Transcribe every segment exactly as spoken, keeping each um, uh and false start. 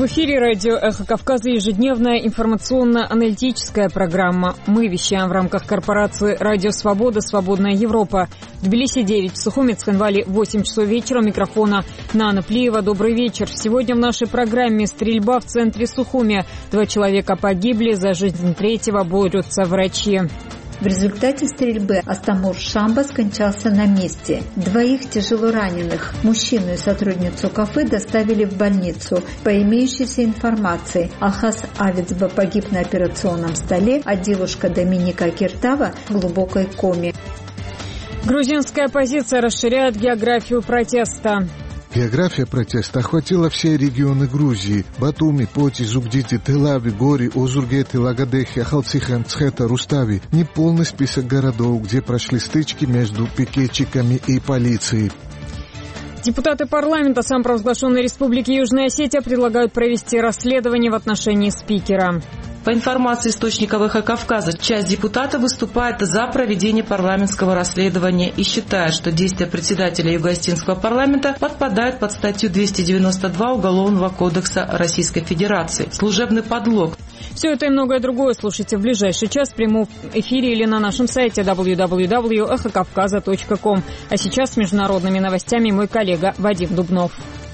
В эфире радио «Эхо Кавказа» ежедневная информационно-аналитическая программа. Мы вещаем в рамках корпорации «Радио Свобода. Свободная Европа». В Тбилиси девять, в Сухуми, Цхинвале восемь часов вечера. Микрофона Нана Плиева. Добрый вечер. Сегодня в нашей программе стрельба в центре Сухуми. Два человека погибли, за жизнь третьего борются врачи. В результате стрельбы Астамур Шамба скончался на месте. Двоих тяжело раненых, мужчину и сотрудницу кафе, доставили в больницу. По имеющейся информации, Алхас Авицба погиб на операционном столе, а девушка Доминика Киртава в глубокой коме. Грузинская оппозиция расширяет географию протеста. География протеста охватила все регионы Грузии – Батуми, Поти, Зугдити, Телави, Гори, Озургеты, Лагодехи, Ахалцихен, Цхета, Рустави. Неполный список городов, где прошли стычки между пикетчиками и полицией. Депутаты парламента самопровозглашенной Республики Южная Осетия предлагают провести расследование в отношении спикера. По информации источников «Эхо Кавказа», часть депутатов выступает за проведение парламентского расследования и считает, что действия председателя Юго-Осетинского парламента подпадают под статью двести девяносто два Уголовного кодекса Российской Федерации «Служебный подлог». Все это и многое другое слушайте в ближайший час в прямом эфире или на нашем сайте дабл ю дабл ю дабл ю точка эхо кавказа точка ком. А сейчас с международными новостями мой коллега Вадим Дубнов.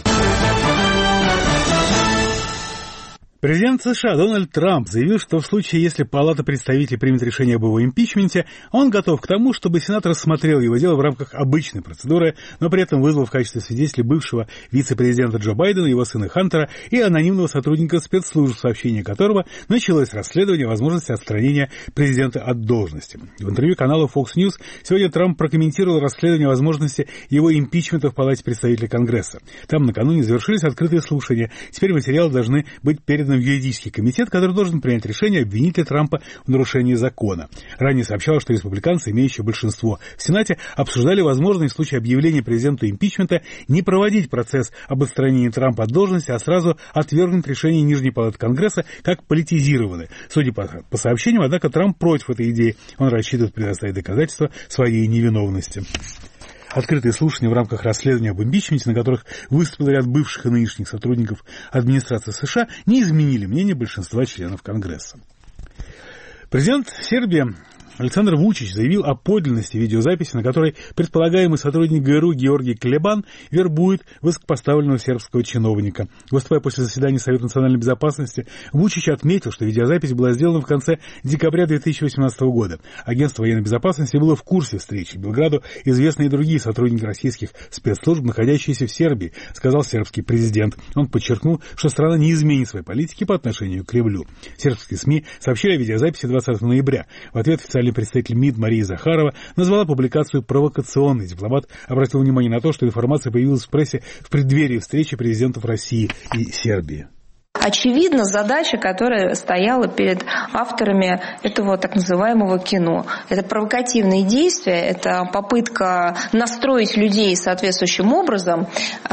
Президент США Дональд Трамп заявил, что в случае, если Палата представителей примет решение об его импичменте, он готов к тому, чтобы Сенат рассмотрел его дело в рамках обычной процедуры, но при этом вызвал в качестве свидетелей бывшего вице-президента Джо Байдена, его сына Хантера и анонимного сотрудника спецслужб, сообщение которого началось расследование возможности отстранения президента от должности. В интервью каналу Fox News сегодня Трамп прокомментировал расследование возможности его импичмента в Палате представителей Конгресса. Там накануне завершились открытые слушания. Теперь материалы должны быть переданы в юридический комитет, который должен принять решение, обвинить ли Трампа в нарушении закона. Ранее сообщалось, что республиканцы, имеющие большинство в Сенате, обсуждали возможность в случае объявления президенту импичмента не проводить процесс об отстранении Трампа от должности, а сразу отвергнуть решение Нижней палаты Конгресса как политизированное. Судя по, по сообщениям, однако, Трамп против этой идеи. Он рассчитывает предоставить доказательства своей невиновности. Открытые слушания в рамках расследования об импичменте, на которых выступил ряд бывших и нынешних сотрудников администрации США, не изменили мнение большинства членов Конгресса. Президент Сербии Александр Вучич заявил о подлинности видеозаписи, на которой предполагаемый сотрудник ГРУ Георгий Клебан вербует высокопоставленного сербского чиновника. Выступая после заседания Совета национальной безопасности, Вучич отметил, что видеозапись была сделана в конце декабря две тысячи восемнадцатого года. Агентство военной безопасности было в курсе встречи. Белграду известны и другие сотрудники российских спецслужб, находящиеся в Сербии, сказал сербский президент. Он подчеркнул, что страна не изменит своей политики по отношению к Кремлю. Сербские СМИ сообщили о видеозаписи двадцатого ноября. В ответ официальный представитель МИД Мария Захарова назвала публикацию провокационной. Дипломат обратил внимание на то, что информация появилась в прессе в преддверии встречи президентов России и Сербии. Очевидно, задача, которая стояла перед авторами этого так называемого кино. Это провокативные действия, это попытка настроить людей соответствующим образом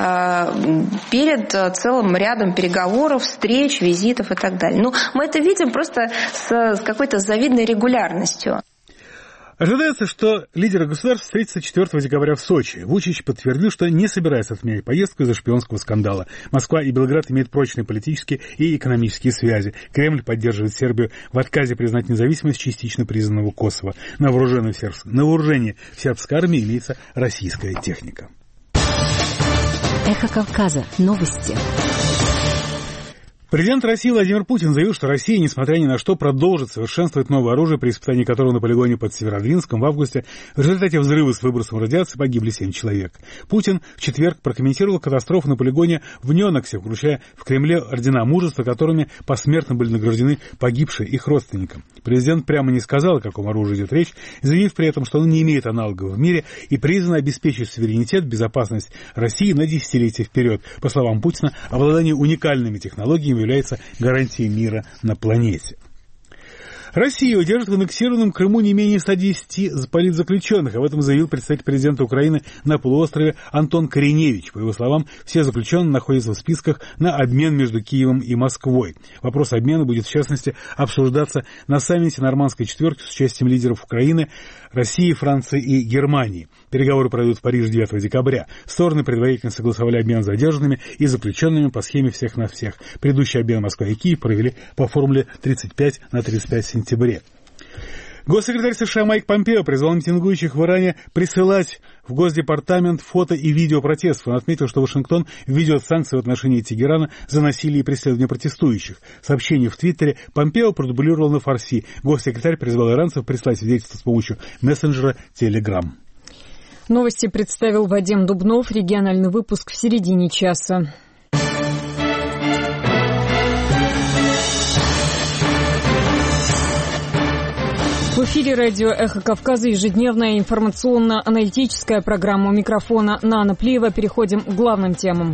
перед целым рядом переговоров, встреч, визитов и так далее. Ну, мы это видим просто с какой-то завидной регулярностью. Ожидается, что лидеры государств встретятся четвёртого декабря в Сочи. Вучич подтвердил, что не собирается отменять поездку из-за шпионского скандала. Москва и Белград имеют прочные политические и экономические связи. Кремль поддерживает Сербию в отказе признать независимость частично признанного Косово. На вооружении, серб... На вооружении в сербской армии имеется российская техника. Эхо Кавказа. Новости. Президент России Владимир Путин заявил, что Россия, несмотря ни на что, продолжит совершенствовать новое оружие, при испытании которого на полигоне под Северодвинском в августе в результате взрыва с выбросом радиации погибли семь человек. Путин в четверг прокомментировал катастрофу на полигоне в Неноксе, вручая в Кремле ордена мужества, которыми посмертно были награждены погибшие их родственникам. Президент прямо не сказал, о каком оружии идет речь, заявив при этом, что он не имеет аналогов в мире и призван обеспечить суверенитет, безопасность России на десятилетия вперед. По словам Путина, обладание уникальными технологиями является гарантией мира на планете. Россия удержит в аннексированном Крыму не менее ста десяти политзаключенных. Об этом заявил представитель президента Украины на полуострове Антон Кореневич. По его словам, все заключенные находятся в списках на обмен между Киевом и Москвой. Вопрос обмена будет, в частности, обсуждаться на саммите Нормандской четверки с участием лидеров Украины, России, Франции и Германии. Переговоры пройдут в Париже девятого декабря. Стороны предварительно согласовали обмен задержанными и заключенными по схеме всех на всех. Предыдущий обмен Москва и Киев провели по формуле тридцать пять на тридцать пять в сентябре. Госсекретарь США Майк Помпео призвал митингующих в Иране присылать в Госдепартамент фото и видео протестов. Он отметил, что Вашингтон введет санкции в отношении Тегерана за насилие и преследование протестующих. Сообщение в Твиттере Помпео продублировал на фарси. Госсекретарь призвал иранцев прислать свидетельство с помощью мессенджера Telegram. Новости представил Вадим Дубнов. Региональный выпуск в середине часа. В эфире радио «Эхо Кавказа» ежедневная информационно-аналитическая программа. У микрофона Нана Плиева. Переходим к главным темам.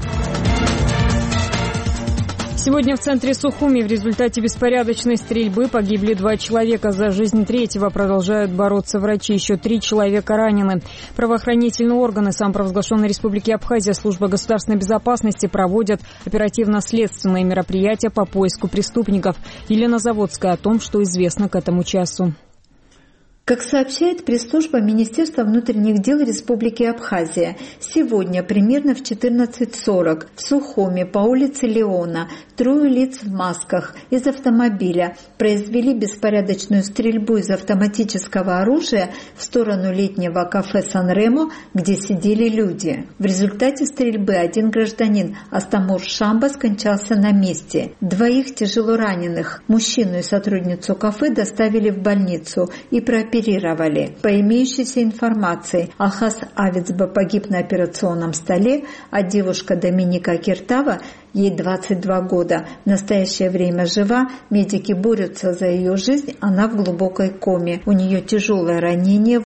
Сегодня в центре Сухуми в результате беспорядочной стрельбы погибли два человека. За жизнь третьего продолжают бороться врачи. Еще три человека ранены. Правоохранительные органы самопровозглашенной Республики Абхазия, служба государственной безопасности проводят оперативно-следственные мероприятия по поиску преступников. Елена Заводская о том, что известно к этому часу. Как сообщает пресс-служба Министерства внутренних дел Республики Абхазия, сегодня примерно в четырнадцать сорок в Сухуми по улице Леона трое лиц в масках из автомобиля произвели беспорядочную стрельбу из автоматического оружия в сторону летнего кафе «Сан-Ремо», где сидели люди. В результате стрельбы один гражданин Астамур Шамба скончался на месте. Двоих тяжело раненых, мужчину и сотрудницу кафе, доставили в больницу и прооперировали. По имеющейся информации, Алхас Авицба погиб на операционном столе, а девушка Доминика Киртава, ей двадцать два года, в настоящее время жива, медики борются за ее жизнь, она в глубокой коме. У нее тяжелое ранение